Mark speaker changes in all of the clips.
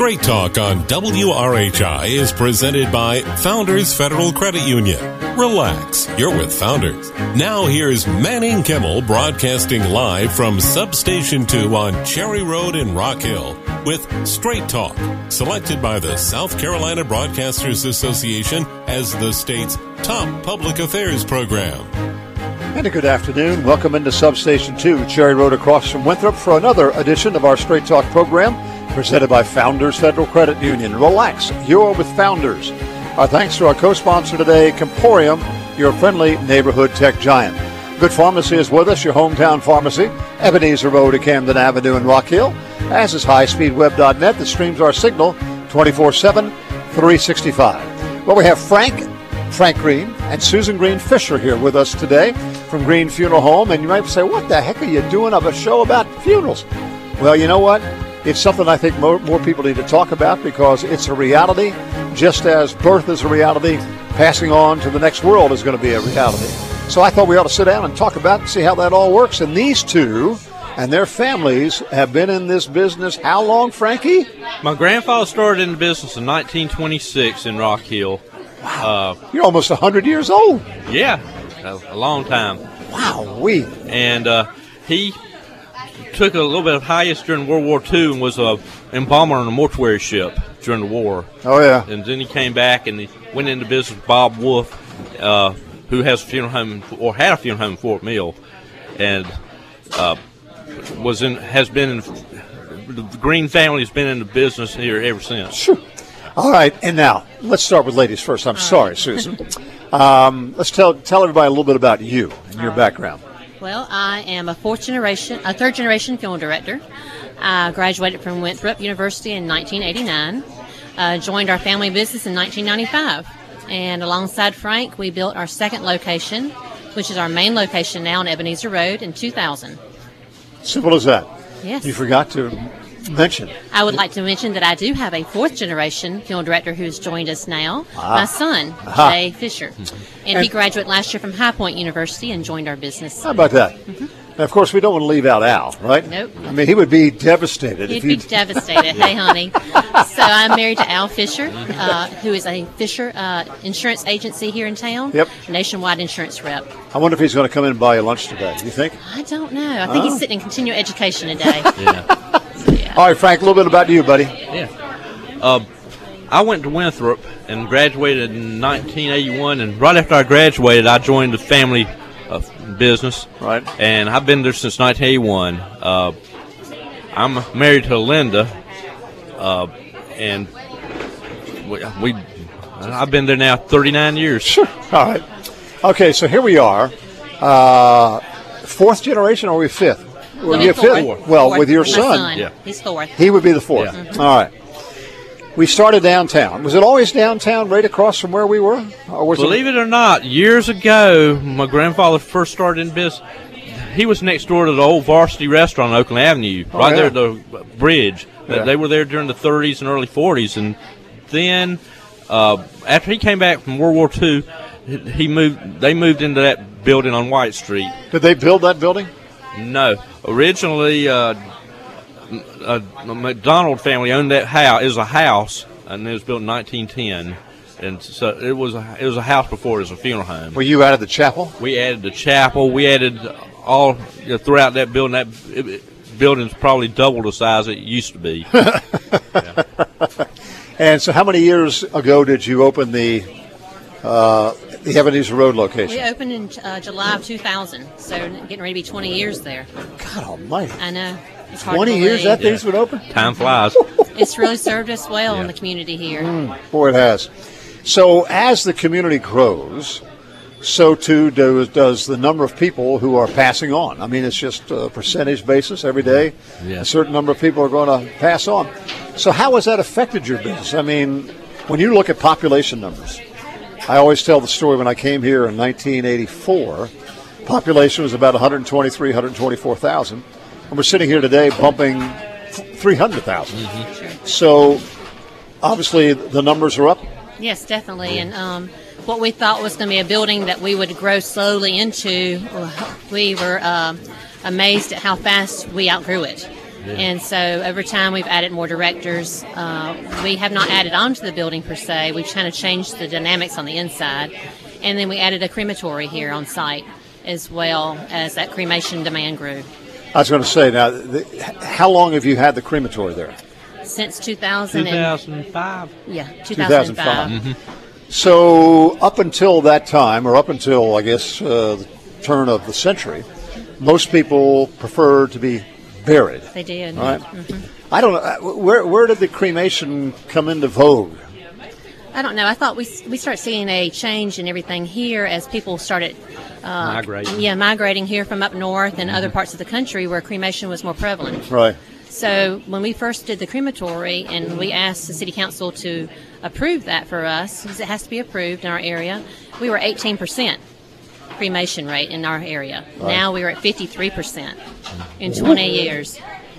Speaker 1: Straight Talk on WRHI is presented by Founders Federal Credit Union. Relax, you're with Founders. Now here's Manning Kimmel broadcasting live from Substation 2 on Cherry Road in Rock Hill with Straight Talk, selected by the South Carolina Broadcasters Association as the state's top public affairs program.
Speaker 2: And a good afternoon. Welcome into Substation 2, Cherry Road across from Winthrop for another edition of our Straight Talk program presented by Founders Federal Credit Union. Relax, you're with Founders. Our thanks to our co-sponsor today, Comporium, your friendly neighborhood tech giant. Good Pharmacy is with us, your hometown pharmacy, Ebenezer Road at Camden Avenue in Rock Hill, as is highspeedweb.net that streams our signal 24/7, 365. Well, we have Frank Green and Susan Green Fisher here with us today from Green Funeral Home. And you might say, what the heck are you doing of a show about funerals? Well, you know what? It's something I think more people need to talk about because it's a reality. Just as birth is a reality, passing on to the next world is going to be a reality. So I thought we ought to sit down and talk about it and see how that all works. And these two and their families have been in this business how long, Frankie?
Speaker 3: My grandfather started in the business in 1926 in Rock Hill.
Speaker 2: Wow. You're almost 100 years old.
Speaker 3: Yeah, a long time.
Speaker 2: Wow.
Speaker 3: And he took a little bit of hiatus during World War II and was an embalmer on a mortuary ship during the war.
Speaker 2: Oh, yeah.
Speaker 3: And then he came back and he went into business with Bob Wolf, who has a funeral home, or had a funeral home in Fort Mill, and the Green family has been in the business here ever since.
Speaker 2: Sure. All right, and now let's start with ladies first. I'm sorry, Susan. Let's tell everybody a little bit about you and your background.
Speaker 4: Well, I am a third generation funeral director. I graduated from Winthrop University in 1989. Joined our family business in 1995, and alongside Frank, we built our second location, which is our main location now on Ebenezer Road, in 2000.
Speaker 2: Simple as that.
Speaker 4: Yes.
Speaker 2: You forgot to mention.
Speaker 4: I would like to mention that I do have a fourth generation funeral director who has joined us now, my son, Jay Fisher. And he graduated last year from High Point University and joined our business.
Speaker 2: How about that? Mm-hmm. Now, of course, we don't want to leave out Al, right?
Speaker 4: Nope.
Speaker 2: I mean, he would be devastated.
Speaker 4: He'd be devastated. Hey, honey. So I'm married to Al Fisher, who is a Fisher insurance agency here in town.
Speaker 2: Yep.
Speaker 4: Nationwide insurance rep.
Speaker 2: I wonder if he's going to come in and buy you lunch today. Do you think?
Speaker 4: I don't know. I think he's sitting in continuing education today.
Speaker 3: Yeah.
Speaker 4: Yeah.
Speaker 2: All right, Frank, a little bit about you, buddy.
Speaker 3: Yeah. I went to Winthrop and graduated in 1981, and right after I graduated, I joined the family business.
Speaker 2: Right.
Speaker 3: And I've been there since 1981. I'm married to Linda, and I've been there now 39 years.
Speaker 2: Sure. All right. Okay, so here we are. Fourth generation, or are we fifth?
Speaker 4: Well,
Speaker 2: you're fifth. Well,
Speaker 4: fourth.
Speaker 2: with your
Speaker 4: My
Speaker 2: son.
Speaker 3: Yeah.
Speaker 4: He's fourth.
Speaker 2: He would be the fourth.
Speaker 3: Yeah.
Speaker 2: All right. We started downtown. Was it always downtown, right across from where we were? Or was
Speaker 3: Believe it or not, years ago, my grandfather first started in business. He was next door to the old Varsity Restaurant on Oakland Avenue, right there at the bridge.
Speaker 2: Yeah.
Speaker 3: They were there during the 30s and early 40s. And then after he came back from World War II, they moved into that building on White Street.
Speaker 2: Did they build that building?
Speaker 3: No. Originally, the McDonald family owned that house. It was a house, and it was built in 1910. And so it was a house before it was a funeral home.
Speaker 2: Were you out of the chapel?
Speaker 3: We added the chapel. We added all throughout that building. Building's probably double the size it used to be. Yeah.
Speaker 2: And so how many years ago did you open the Ebenezer Road location?
Speaker 4: We opened in July of 2000, so getting ready to be 20 years there.
Speaker 2: God almighty.
Speaker 4: I know. It's hard
Speaker 2: 20
Speaker 4: to
Speaker 2: years
Speaker 4: believe.
Speaker 2: that thing's been open?
Speaker 3: Time flies.
Speaker 4: It's really served us well in the community here.
Speaker 2: Boy, it has. So as the community grows, so too does the number of people who are passing on. I mean, it's just a percentage basis every day.
Speaker 3: Yeah.
Speaker 2: A certain number of people are going to pass on. So how has that affected your business? I mean, when you look at population numbers, I always tell the story when I came here in 1984, population was about 124,000. And we're sitting here today bumping 300,000.
Speaker 4: Sure.
Speaker 2: So obviously the numbers are up.
Speaker 4: Yes, definitely. And what we thought was going to be a building that we would grow slowly into, we were amazed at how fast we outgrew it. And so over time, we've added more directors. We have not added on to the building per se. We've kind of changed the dynamics on the inside. And then we added a crematory here on site as well as that cremation demand grew.
Speaker 2: I was going to say, now, how long have you had the crematory there?
Speaker 4: Since 2000
Speaker 3: 2005.
Speaker 4: Yeah, 2005.
Speaker 2: So up until that time, or up until, I guess, the turn of the century, most people prefer to be buried.
Speaker 4: They did.
Speaker 2: All right. I don't know. Where did the cremation come into vogue?
Speaker 4: I don't know. I thought we started seeing a change in everything here as people started
Speaker 3: Migrating.
Speaker 4: migrating here from up north and other parts of the country where cremation was more prevalent.
Speaker 2: Right.
Speaker 4: So when we first did the crematory and we asked the city council to approve that for us, because it has to be approved in our area, we were 18% cremation rate in our area.
Speaker 2: Right.
Speaker 4: Now we are at 53% in 20 years.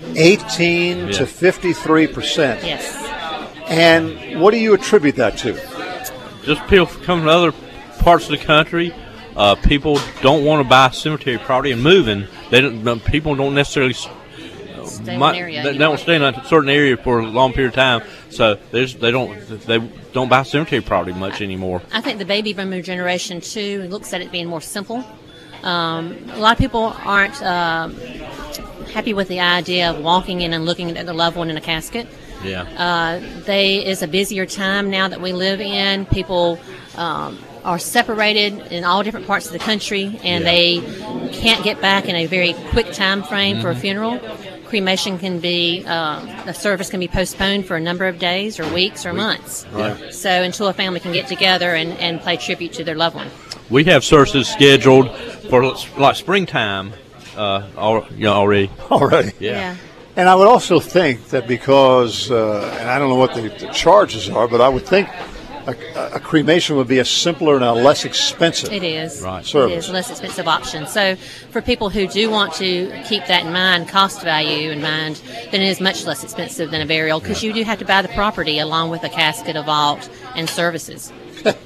Speaker 2: 18 to 53%.
Speaker 4: Yes.
Speaker 2: And what do you attribute that to?
Speaker 3: Just people coming from other parts of the country. People don't want to buy cemetery property and moving. People don't necessarily
Speaker 4: Stay in an area
Speaker 3: they don't stay in a certain area for a long period of time, so they don't buy cemetery property much anymore.
Speaker 4: I think the baby boomer generation too looks at it being more simple. A lot of people aren't happy with the idea of walking in and looking at their loved one in a casket.
Speaker 3: Yeah.
Speaker 4: It's a busier time now that we live in. People are separated in all different parts of the country, and they can't get back in a very quick time frame for a funeral. Cremation can be, the service can be postponed for a number of days or weeks or months.
Speaker 2: Right.
Speaker 4: So until a family can get together and pay tribute to their loved one.
Speaker 3: We have services scheduled for like springtime already.
Speaker 2: Already.
Speaker 3: Yeah.
Speaker 2: And I would also think that because, and I don't know what the charges are, but I would think a cremation would be a simpler and a less expensive
Speaker 4: It is.
Speaker 3: Right.
Speaker 2: service.
Speaker 4: It is a less expensive option. So for people who do want to keep that in mind, cost value in mind, then it is much less expensive than a burial because you do have to buy the property along with a casket, a vault, and services.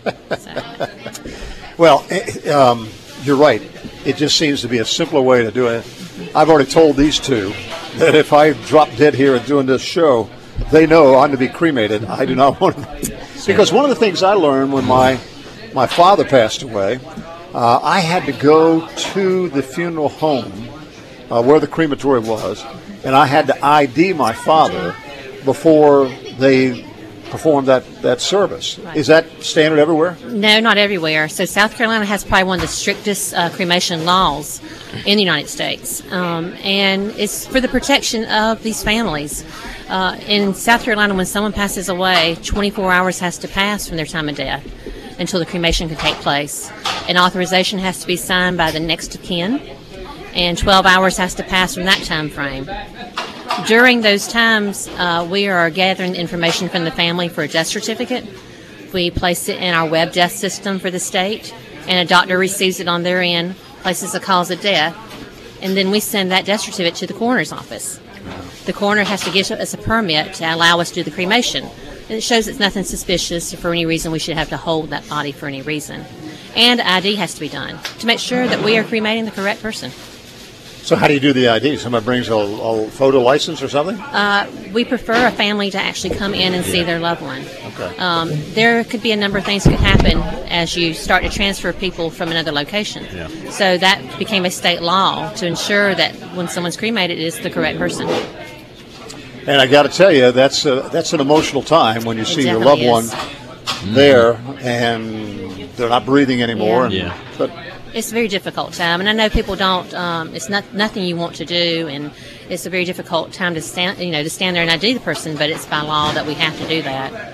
Speaker 2: Well, you're right. It just seems to be a simpler way to do it. I've already told these two that if I drop dead here and doing this show, they know I'm to be cremated. I do not want to. Because one of the things I learned when my father passed away, I had to go to the funeral home where the crematory was, and I had to ID my father before they performed that service.
Speaker 4: Right.
Speaker 2: Is that standard everywhere?
Speaker 4: No, not everywhere. So South Carolina has probably one of the strictest cremation laws in the United States. And it's for the protection of these families. In South Carolina, when someone passes away, 24 hours has to pass from their time of death until the cremation can take place. An authorization has to be signed by the next of kin, and 12 hours has to pass from that time frame. During those times, we are gathering information from the family for a death certificate. We place it in our web death system for the state, and a doctor receives it on their end, places a cause of death, and then we send that death certificate to the coroner's office. The coroner has to give us a permit to allow us to do the cremation. And it shows it's nothing suspicious or for any reason we should have to hold that body for any reason. And ID has to be done to make sure that we are cremating the correct person.
Speaker 2: So how do you do the ID? Somebody brings a photo license or something?
Speaker 4: We prefer a family to actually come in and see their loved one.
Speaker 2: Okay.
Speaker 4: There could be a number of things that could happen as you start to transfer people from another location.
Speaker 3: Yeah.
Speaker 4: So that became a state law to ensure that when someone's cremated, it is the correct person.
Speaker 2: And I got to tell you, that's an emotional time when you see your loved
Speaker 4: definitely
Speaker 2: one there and they're not breathing anymore.
Speaker 4: Yeah.
Speaker 2: But
Speaker 4: It's a very difficult time, and I know people don't. It's nothing you want to do, and it's a very difficult time to stand there and ID the person. But it's by law that we have to do that.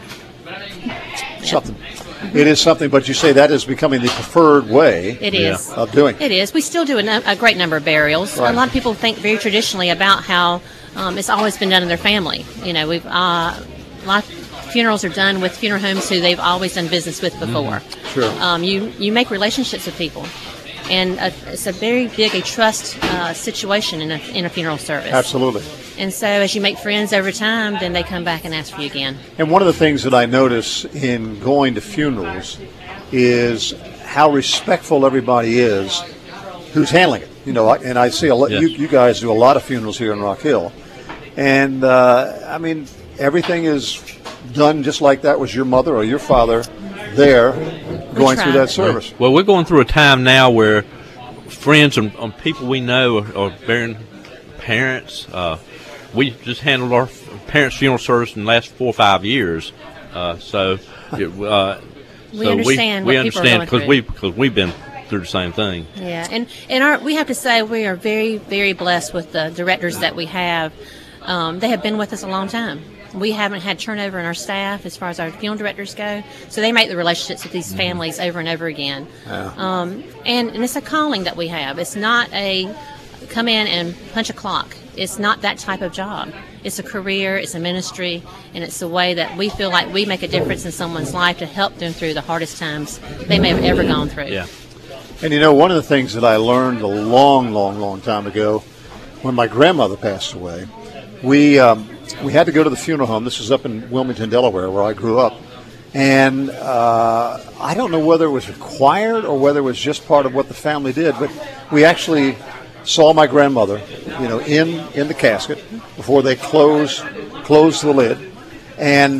Speaker 2: something. It is something, but you say that is becoming the preferred way
Speaker 4: It is.
Speaker 2: of doing it.
Speaker 4: It is. We still do a great number of burials.
Speaker 2: Right.
Speaker 4: A lot of people think very traditionally about how it's always been done in their family. You know, we've a lot of funerals are done with funeral homes who they've always done business with before.
Speaker 2: Sure.
Speaker 4: You make relationships with people, and it's a very big trust situation in a funeral service.
Speaker 2: Absolutely.
Speaker 4: And so as you make friends over time, then they come back and ask for you again.
Speaker 2: And one of the things that I notice in going to funerals is how respectful everybody is who's handling it. You know, and I see a lot.
Speaker 3: Yes.
Speaker 2: You guys do a lot of funerals here in Rock Hill, and I mean, everything is done just like that was your mother or your father there going through that service.
Speaker 3: Well, we're going through a time now where friends and people we know are burying parents. We just handled our parents' funeral service in the last 4 or 5 years. So
Speaker 4: we understand
Speaker 3: we
Speaker 4: what people are going
Speaker 3: understand
Speaker 4: through.
Speaker 3: because we've been through the same thing.
Speaker 4: Yeah, and we have to say we are very, very blessed with the directors that we have. They have been with us a long time. We haven't had turnover in our staff as far as our funeral directors go, so they make the relationships with these families over and over again.
Speaker 2: Yeah.
Speaker 4: And it's a calling that we have. It's not a come in and punch a clock. It's not that type of job. It's a career, it's a ministry, and it's a way that we feel like we make a difference in someone's life to help them through the hardest times they may have ever gone through.
Speaker 3: Yeah.
Speaker 2: And you know, one of the things that I learned a long time ago, when my grandmother passed away, we had to go to the funeral home. This was up in Wilmington, Delaware, where I grew up. And I don't know whether it was required or whether it was just part of what the family did, but we actually saw my grandmother, you know, in the casket before they closed the lid. And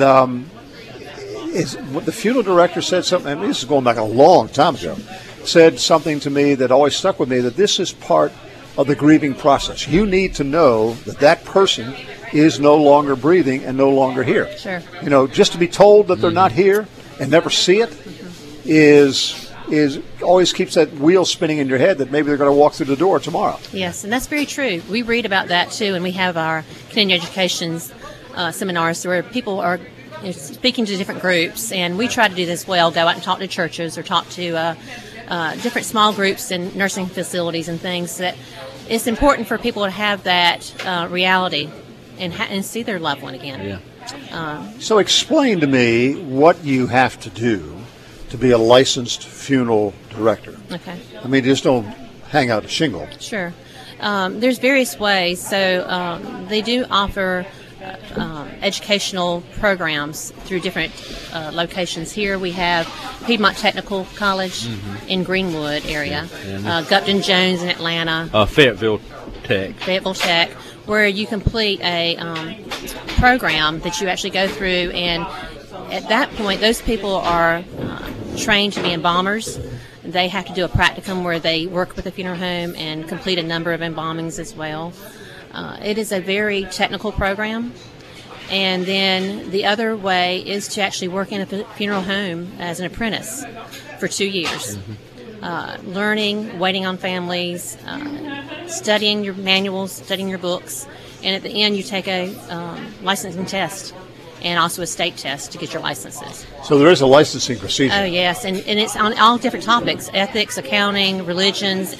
Speaker 2: the funeral director said something, and this is going back a long time ago, said something to me that always stuck with me, that this is part of the grieving process. You need to know that that person is no longer breathing and no longer here.
Speaker 4: Sure.
Speaker 2: You know, just to be told that they're not here and never see it is always keeps that wheel spinning in your head that maybe they're going to walk through the door tomorrow.
Speaker 4: Yes, and that's very true. We read about that too, and we have our continuing education seminars where people are speaking to different groups, and we try to do this as well, go out and talk to churches or talk to different small groups and nursing facilities and things. That it's important for people to have that reality and see their loved one again.
Speaker 3: Yeah.
Speaker 2: So explain to me what you have to do to be a licensed funeral director.
Speaker 4: Okay.
Speaker 2: I mean, just don't hang out a shingle.
Speaker 4: Sure. There's various ways. So they do offer educational programs through different locations. Here we have Piedmont Technical College in Greenwood area, Gupton Jones in Atlanta,
Speaker 3: Fayetteville Tech,
Speaker 4: where you complete a program that you actually go through, and at that point those people are trained to be embalmers. They have to do a practicum where they work with a funeral home and complete a number of embalmings as well. It is a very technical program. And then the other way is to actually work in a funeral home as an apprentice for 2 years. Learning, waiting on families, studying your manuals, studying your books, and at the end you take a licensing test and also a state test to get your licenses.
Speaker 2: So there is a licensing procedure.
Speaker 4: Oh, yes, and it's on all different topics: ethics, accounting, religions,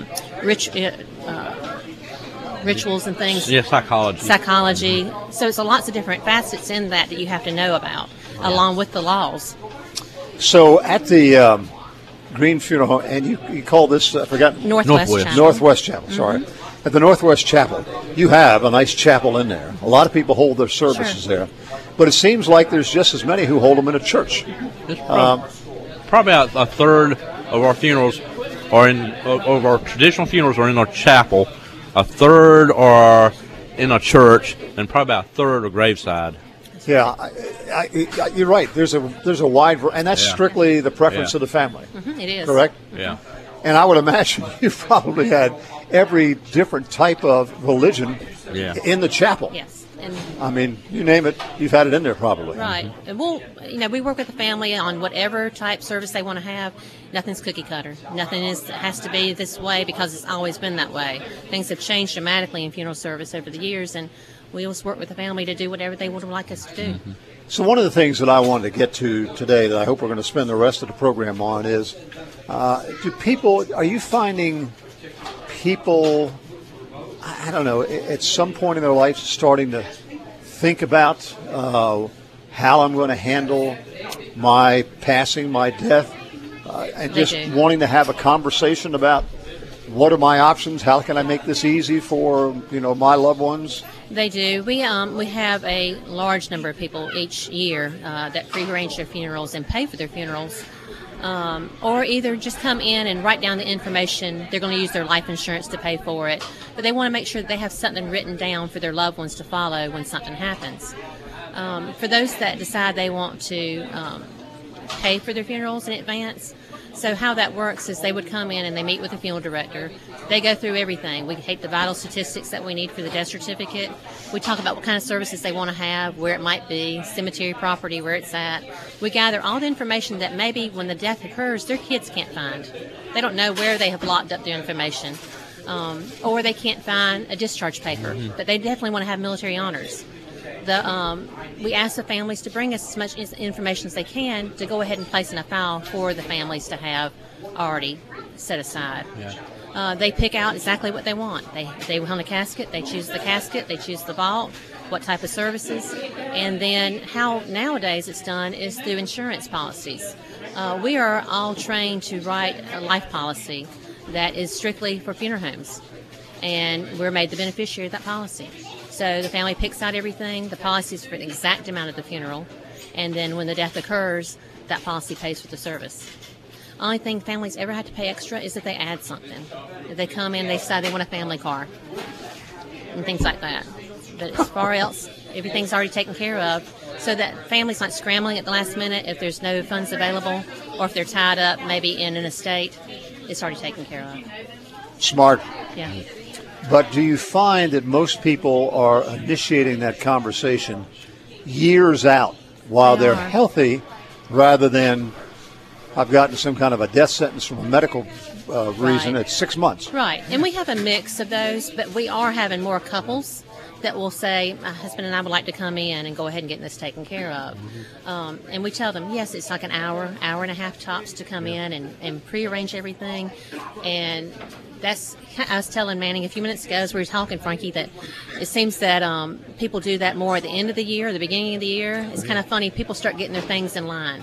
Speaker 4: rituals and things.
Speaker 3: Yeah, psychology.
Speaker 4: So it's lots of different facets in that you have to know about, along with the laws.
Speaker 2: So at the Green Funeral Home, and you call this, I forgot?
Speaker 4: Northwest Chapel.
Speaker 2: Northwest Chapel, sorry. At the Northwest Chapel, you have a nice chapel in there. A lot of people hold their services there. But it seems like there's just as many who hold them in a church.
Speaker 3: Probably about a third of our funerals of our traditional funerals are in our chapel. A third are in a church, and probably about a third are graveside.
Speaker 2: Yeah, you're right. There's a wide, and that's strictly the preference of the family.
Speaker 4: It is.
Speaker 2: Correct?
Speaker 3: Yeah.
Speaker 2: And I would imagine you've probably had every different type of religion in the chapel.
Speaker 4: Yes. And
Speaker 2: I mean, you name it, you've had it in there probably.
Speaker 4: right. And we work with the family on whatever type service they want to have. Nothing's cookie cutter. Nothing has to be this way because it's always been that way. Things have changed dramatically in funeral service over the years, and we always work with the family to do whatever they would like us to do.
Speaker 2: So one of the things that I wanted to get to today that I hope we're going to spend the rest of the program on is, are you finding people, I don't know, at some point in their life starting to think about how I'm going to handle my passing, my death, and just wanting to have a conversation about what are my options, how can I make this easy for my loved ones?
Speaker 4: They do. We have a large number of people each year that pre-arrange their funerals and pay for their funerals or either just come in and write down the information. They're going to use their life insurance to pay for it, but they want to make sure that they have something written down for their loved ones to follow when something happens. For those that decide they want to pay for their funerals in advance, so how that works is they would come in and they meet with the funeral director. They go through everything. We take the vital statistics that we need for the death certificate. We talk about what kind of services they want to have, where it might be, cemetery property, where it's at. We gather all the information that maybe when the death occurs, their kids can't find. They don't know where they have locked up their information. Or they can't find a discharge paper. But they definitely want to have military honors. We ask the families to bring us as much information as they can to go ahead and place in a file for the families to have already set aside. Yeah. They pick out exactly what they want. They want a casket, they choose the casket, they choose the vault, what type of services, and then how nowadays it's done is through insurance policies. We are all trained to write a life policy that is strictly for funeral homes, and we're made the beneficiary of that policy. So the family picks out everything, the policy is for the exact amount of the funeral, and then when the death occurs, that policy pays for the service. Only thing families ever have to pay extra is if they add something. If they come in, they decide they want a family car, and things like that. But as far else, everything's already taken care of, so that families not scrambling at the last minute if there's no funds available, or if they're tied up maybe in an estate, it's already taken care of.
Speaker 2: Smart.
Speaker 4: Yeah.
Speaker 2: But do you find that most people are initiating that conversation years out while they're healthy, rather than I've gotten some kind of a death sentence from a medical reason at 6 months?
Speaker 4: Right. And we have a mix of those, but we are having more couples that will say, my husband and I would like to come in and go ahead and get this taken care of. And we tell them, yes, it's like an hour and a half tops to come in and prearrange everything. And that's, I was telling Manning a few minutes ago as we were talking, Frankie, that it seems that people do that more at the end of the year, the beginning of the year. It's kind of funny. People start getting their things in line.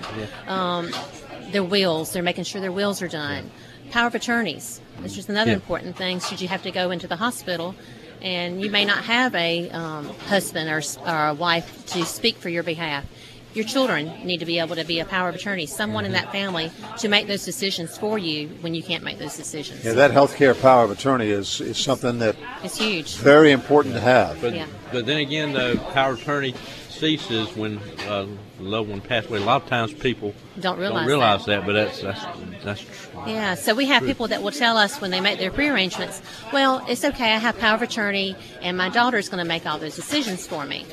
Speaker 4: Their wills, they're making sure their wills are done. Power of attorneys. It's just another important thing. Should you have to go into the hospital and you may not have a husband or a wife to speak for your behalf, your children need to be able to be a power of attorney, someone in that family to make those decisions for you when you can't make those decisions.
Speaker 2: Yeah, that healthcare power of attorney is something that
Speaker 4: it's huge.
Speaker 2: Very important to have.
Speaker 3: But then again, the power of attorney ceases when a loved one passes away. A lot of times people don't realize that, but that's true.
Speaker 4: Yeah, so we have people that will tell us when they make their prearrangements, well, it's okay, I have power of attorney, and my daughter's going to make all those decisions for me.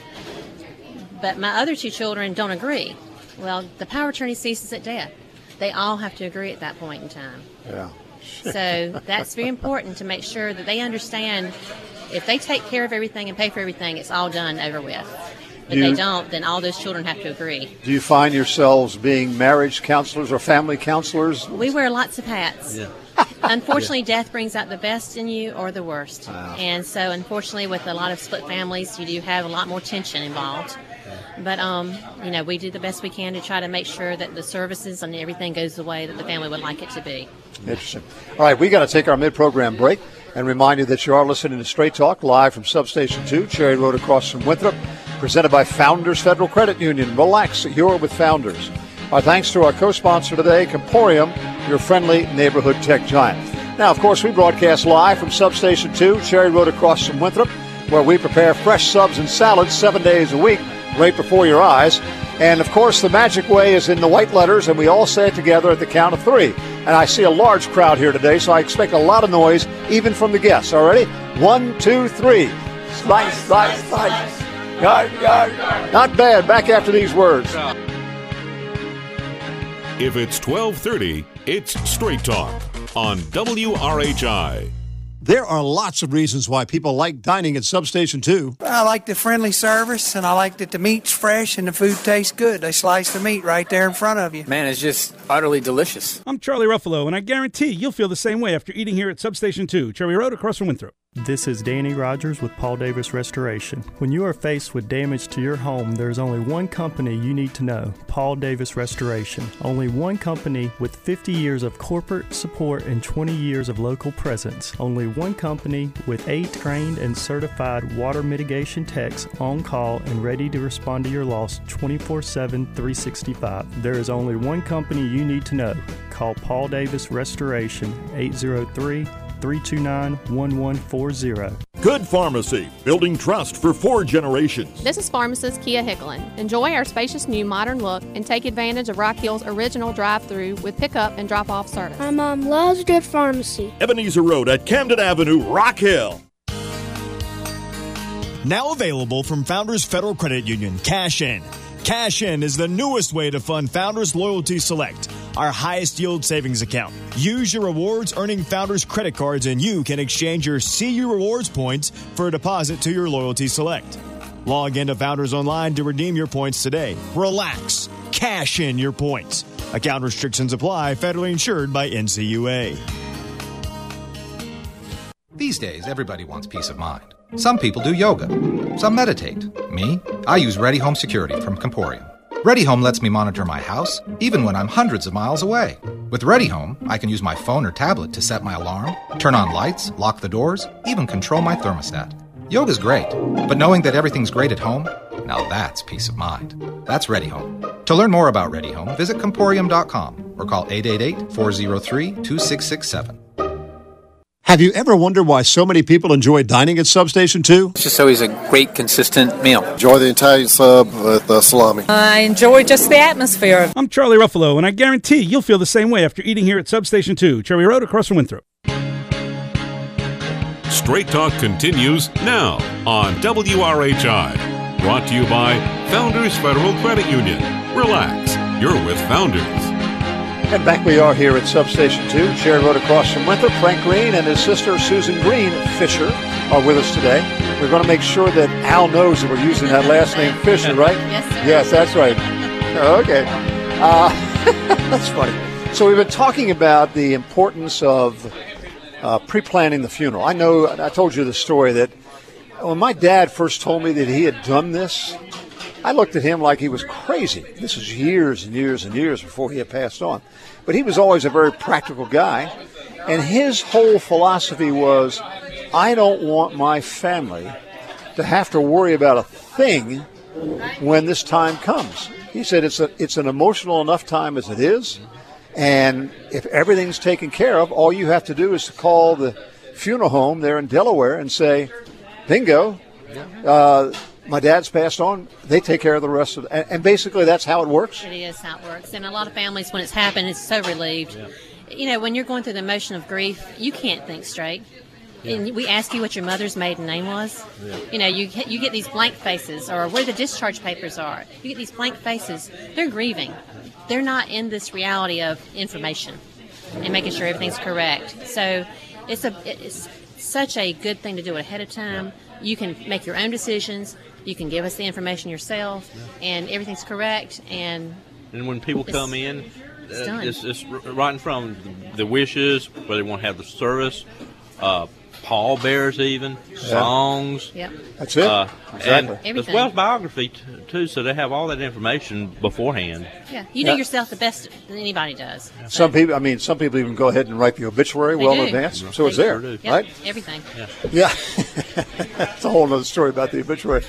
Speaker 4: But my other two children don't agree. Well, the power of attorney ceases at death. They all have to agree at that point in time.
Speaker 2: Yeah.
Speaker 4: So that's very important to make sure that they understand if they take care of everything and pay for everything, it's all done over with. If they don't, then all those children have to agree. Do
Speaker 2: you find yourselves being marriage counselors or family counselors?
Speaker 4: We wear lots of hats. Yeah. Unfortunately, death brings out the best in you or the worst. Wow. And so, unfortunately, with a lot of split families, you do have a lot more tension involved. But, we do the best we can to try to make sure that the services and everything goes the way that the family would like it to be.
Speaker 2: Interesting. All right, we got to take our mid-program break and remind you that you are listening to Straight Talk live from Substation 2, Cherry Road across from Winthrop, presented by Founders Federal Credit Union. Relax, you're with Founders. Our thanks to our co-sponsor today, Comporium, your friendly neighborhood tech giant. Now, of course, we broadcast live from Substation 2, Cherry Road across from Winthrop, where we prepare fresh subs and salads 7 days a week, right before your eyes. And, of course, the magic way is in the white letters, and we all say it together at the count of three. And I see a large crowd here today, so I expect a lot of noise, even from the guests. All ready? 1, 2, 3. Slice, slice, slice. Yard, yard. Not bad. Back after these words.
Speaker 1: If it's 12:30, it's Straight Talk on WRHI.
Speaker 2: There are lots of reasons why people like dining at Substation 2.
Speaker 5: I like the friendly service, and I like that the meat's fresh and the food tastes good. They slice the meat right there in front of you.
Speaker 6: Man, it's just utterly delicious.
Speaker 7: I'm Charlie Ruffalo, and I guarantee you'll feel the same way after eating here at Substation 2, Cherry Road across from Winthrop.
Speaker 6: This is Danny Rogers with Paul Davis Restoration. When you are faced with damage to your home, there is only one company you need to know, Paul Davis Restoration. Only one company with 50 years of corporate support and 20 years of local presence. Only one company with 8 trained and certified water mitigation techs on call and ready to respond to your loss 24/7, 365. There is only one company you need to know. Call Paul Davis Restoration, 803-329-1140.
Speaker 7: Good Pharmacy, building trust for 4 generations.
Speaker 8: This is pharmacist Kia Hicklin. Enjoy our spacious new modern look and take advantage of Rock Hill's original drive-through with pickup and drop-off service.
Speaker 9: My mom loves Good Pharmacy.
Speaker 7: Ebenezer Road at Camden Avenue, Rock Hill.
Speaker 10: Now available from Founders Federal Credit Union, Cash In. Cash In is the newest way to fund Founders Loyalty Select, our highest yield savings account. Use your rewards earning Founders credit cards and you can exchange your CU Rewards points for a deposit to your Loyalty Select. Log into Founders Online to redeem your points today. Relax. Cash in your points. Account restrictions apply. Federally insured by NCUA.
Speaker 11: These days, everybody wants peace of mind. Some people do yoga. Some meditate. Me? I use Ready Home Security from Comporium. Ready Home lets me monitor my house, even when I'm hundreds of miles away. With Ready Home, I can use my phone or tablet to set my alarm, turn on lights, lock the doors, even control my thermostat. Yoga's great, but knowing that everything's great at home, now that's peace of mind. That's Ready Home. To learn more about Ready Home, visit Comporium.com or call 888-403-2667.
Speaker 2: Have you ever wondered why so many people enjoy dining at Substation 2?
Speaker 12: It's just always a great, consistent meal.
Speaker 13: Enjoy the Italian sub with salami.
Speaker 14: I enjoy just the atmosphere.
Speaker 15: I'm Charlie Ruffalo, and I guarantee you'll feel the same way after eating here at Substation 2, Cherry Road across from Winthrop.
Speaker 1: Straight Talk continues now on WRHI. Brought to you by Founders Federal Credit Union. Relax, you're with Founders.
Speaker 2: And back we are here at Substation 2, Cherry Road across from Winthrop. Frank Green and his sister Susan Green Fisher are with us today. We're going to make sure that Al knows that we're using that last name Fisher, right?
Speaker 4: Yes, sir.
Speaker 2: Yes, that's right. Okay. That's funny. So we've been talking about the importance of pre-planning the funeral. I know, I told you the story that when my dad first told me that he had done this, I looked at him like he was crazy. This was years and years and years before he had passed on. But he was always a very practical guy. And his whole philosophy was, I don't want my family to have to worry about a thing when this time comes. He said it's an emotional enough time as it is. And if everything's taken care of, all you have to do is to call the funeral home there in Delaware and say, bingo, my dad's passed on. They take care of the rest of it. And basically that's how it works.
Speaker 4: It is how it works. And a lot of families, when it's happened, it's so relieved. Yeah. You know, when you're going through the emotion of grief, you can't think straight. Yeah. And we ask you what your mother's maiden name was. Yeah. You know, you get these blank faces, or where the discharge papers are. You get these blank faces. They're grieving. They're not in this reality of information and making sure everything's correct. So it's such a good thing to do ahead of time. You can make your own decisions. You can give us the information yourself, and everything's correct. And
Speaker 3: when people come in, it's right in front of the wishes, where they want to have the service, pallbearers even, songs.
Speaker 4: Yep.
Speaker 2: That's it.
Speaker 3: Exactly. And as well as biography, too, so they have all that information beforehand.
Speaker 4: Yeah, you know yourself the best than anybody does.
Speaker 2: Yeah. Some people even go ahead and write the obituary in advance, so it's there,
Speaker 4: yep,
Speaker 2: right?
Speaker 4: Everything.
Speaker 2: Yeah. It's a whole other story about the obituary.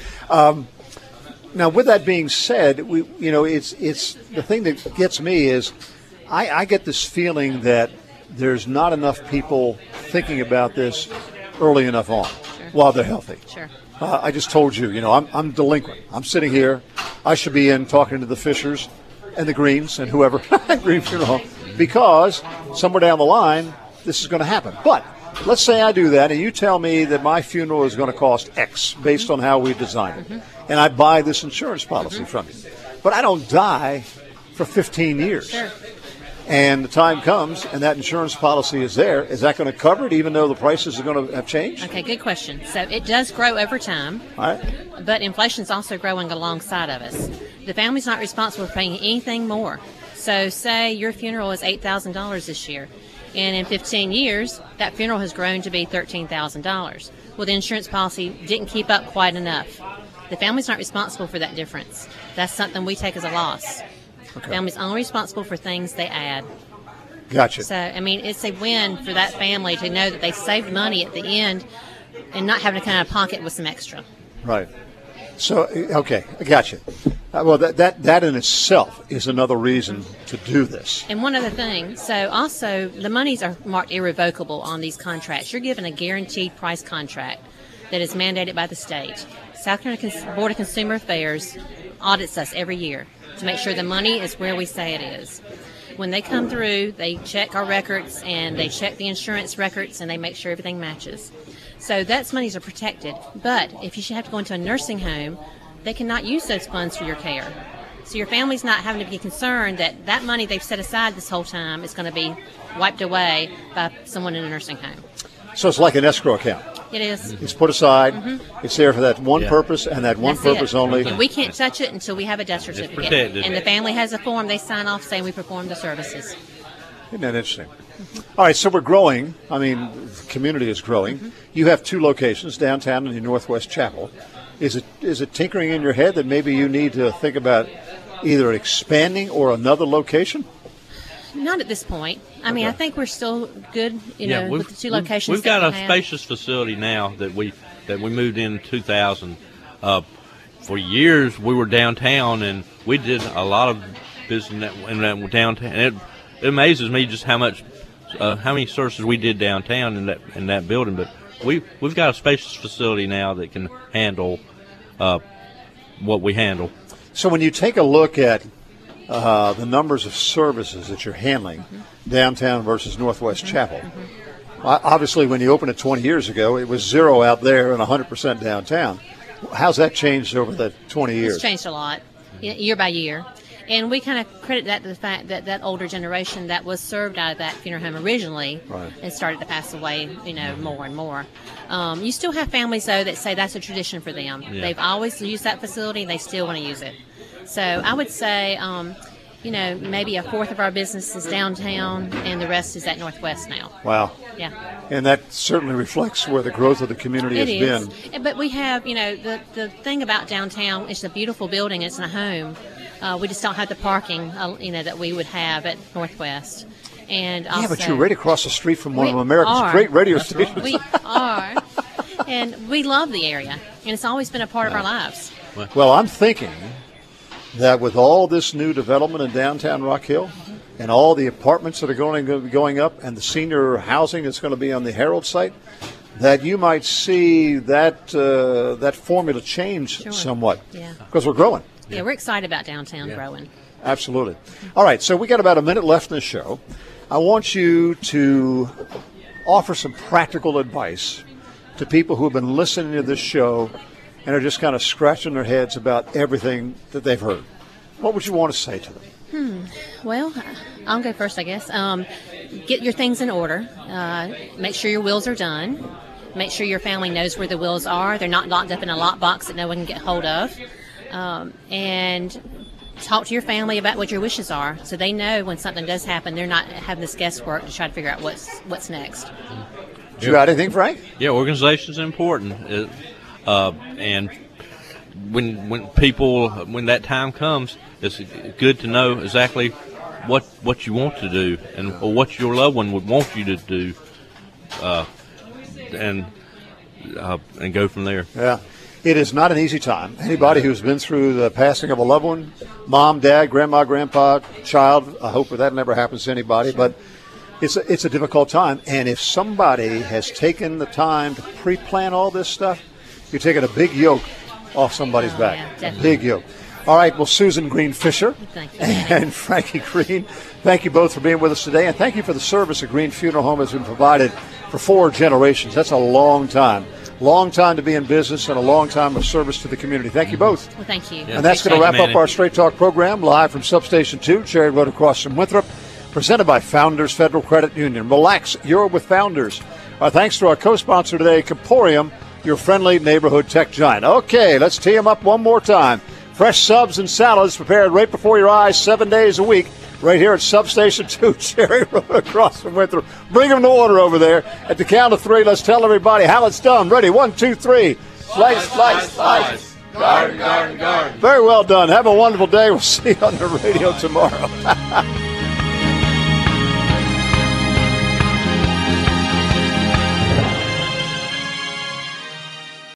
Speaker 2: Now, with that being said, it's the thing that gets me is I get this feeling that there's not enough people thinking about this early enough on while they're healthy.
Speaker 4: Sure.
Speaker 2: I just told you, I'm delinquent. I'm sitting here. I should be in talking to the Fishers and the Greens and whoever, Green Funeral Home, because somewhere down the line, this is going to happen. But let's say I do that, and you tell me that my funeral is going to cost X based on how we designed it, and I buy this insurance policy from you. But I don't die for 15 years.
Speaker 4: Sure.
Speaker 2: And the time comes, and that insurance policy is there. Is that going to cover it, even though the prices are going to have changed?
Speaker 4: Okay, good question. So it does grow over time,
Speaker 2: all right,
Speaker 4: but inflation's also growing alongside of us. The family's not responsible for paying anything more. So say your funeral is $8,000 this year. And in 15 years, that funeral has grown to be $13,000. Well, the insurance policy didn't keep up quite enough. The family's not responsible for that difference. That's something we take as a loss. Okay. Family's only responsible for things they add.
Speaker 2: Gotcha.
Speaker 4: So, I mean, it's a win for that family to know that they saved money at the end and not having to kind of pocket with some extra.
Speaker 2: Right. So, okay, I gotcha. Well, that in itself is another reason to do this.
Speaker 4: And one other thing, so also the monies are marked irrevocable on these contracts. You're given a guaranteed price contract that is mandated by the state. South Carolina Board of Consumer Affairs audits us every year to make sure the money is where we say it is. When they come through, they check our records and they check the insurance records and they make sure everything matches. So those monies are protected. But if you should have to go into a nursing home, they cannot use those funds for your care. So your family's not having to be concerned that that money they've set aside this whole time is going to be wiped away by someone in a nursing home.
Speaker 2: So it's like an escrow account.
Speaker 4: It is.
Speaker 2: It's put aside. Mm-hmm. It's there for that one purpose and that one purpose only.
Speaker 4: And we can't touch it until we have a death certificate. And the family has a form they sign off saying we perform the services.
Speaker 2: Isn't that interesting? Mm-hmm. All right, so we're growing. I mean, the community is growing. Mm-hmm. You have two locations, downtown and in Northwest Chapel. Is it tinkering in your head that maybe you need to think about either expanding or another location?
Speaker 4: Not at this point. I mean, I think we're still good, with the two locations.
Speaker 3: We've got a spacious facility now that we moved in 2000. For years, we were downtown, and we did a lot of business in that downtown. And it amazes me just how many services we did downtown in that building. But we've got a spacious facility now that can handle what we handle. So
Speaker 2: when you take a look at the numbers of services that you're handling downtown versus Northwest Chapel, obviously when you opened it 20 years ago, it was 0 out there and 100% downtown. How's that changed over the 20 years?
Speaker 4: It's changed a lot, year by year. And we kind of credit that to the fact that that older generation that was served out of that funeral home originally and started to pass away, more and more. You still have families, though, that say that's a tradition for them. Yeah. They've always used that facility, and they still want to use it. So I would say, maybe a fourth of our business is downtown, and the rest is at Northwest now.
Speaker 2: Wow.
Speaker 4: Yeah.
Speaker 2: And that certainly reflects where the growth of the community has been.
Speaker 4: But we have, the thing about downtown, it's a beautiful building. It's a home. We just don't have the parking, that we would have at Northwest. And also,
Speaker 2: but you're right across the street from one of America's great radio stations.
Speaker 4: We are. And we love the area. And it's always been a part of our lives.
Speaker 2: Well, I'm thinking that with all this new development in downtown Rock Hill and all the apartments that are going to be going up and the senior housing that's going to be on the Herald site, that you might see that formula change somewhat because we're growing.
Speaker 4: Yeah, we're excited about downtown growing.
Speaker 2: Absolutely. All right, so we got about a minute left in the show. I want you to offer some practical advice to people who have been listening to this show and are just kind of scratching their heads about everything that they've heard. What would you want to say to them?
Speaker 4: Well, I'll go first, I guess. Get your things in order. Make sure your wills are done. Make sure your family knows where the wills are. They're not locked up in a lockbox that no one can get hold of. And talk to your family about what your wishes are so they know when something does happen, they're not having this guesswork to try to figure out what's next.
Speaker 2: You got anything, Frank?
Speaker 3: Yeah, organization's important. And when that time comes, it's good to know exactly what you want to do or what your loved one would want you to do, and go from there.
Speaker 2: Yeah. It is not an easy time. Anybody who's been through the passing of a loved one, mom, dad, grandma, grandpa, child, I hope that never happens to anybody, but it's a difficult time. And if somebody has taken the time to pre-plan all this stuff, you're taking a big yoke off somebody's back.
Speaker 4: Yeah,
Speaker 2: a big yoke. All right, well, Susan Green Fisher and Frankie Green, thank you both for being with us today, and thank you for the service that Green Funeral Home has been provided for 4 generations. That's a long time. Long time to be in business and a long time of service to the community. Thank you both.
Speaker 4: Well, thank you.
Speaker 2: Yeah, and that's going to wrap up our Straight Talk program live from Substation 2, Cherry Road across from Winthrop, presented by Founders Federal Credit Union. Relax, you're with Founders. Our thanks to our co-sponsor today, Comporium, your friendly neighborhood tech giant. Okay, let's tee them up one more time. Fresh subs and salads prepared right before your eyes 7 days a week. right here at Substation 2, Cherry Road across from Winthrop. Bring them the order over there. At the count of three, let's tell everybody how it's done. Ready? 1, 2, 3. Slice, slice, slice. Garden, garden, garden. Very well done. Have a wonderful day. We'll see you on the radio tomorrow.